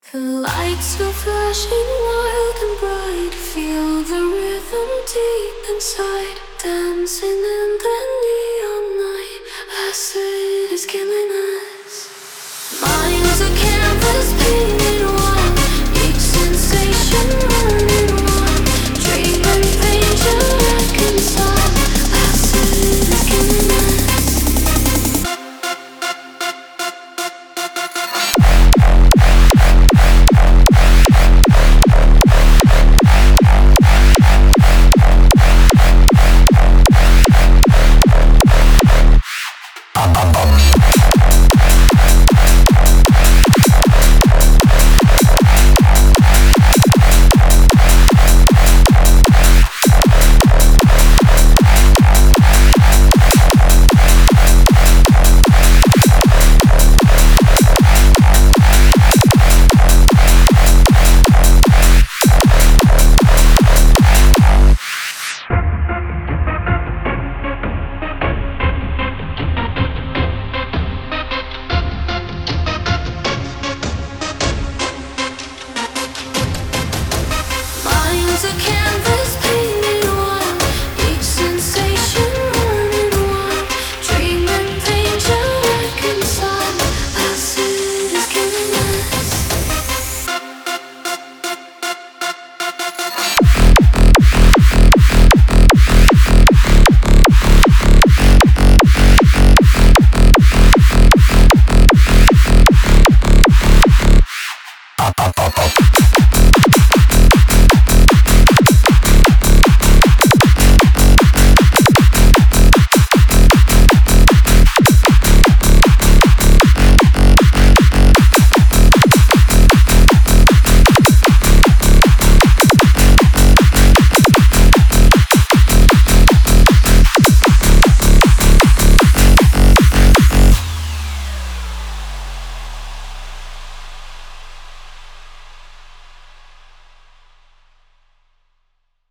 The lights go flashing wild and bright. Feel the rhythm deep inside. Dancing in the neon light. As it is killing us. Mind's a canvas painted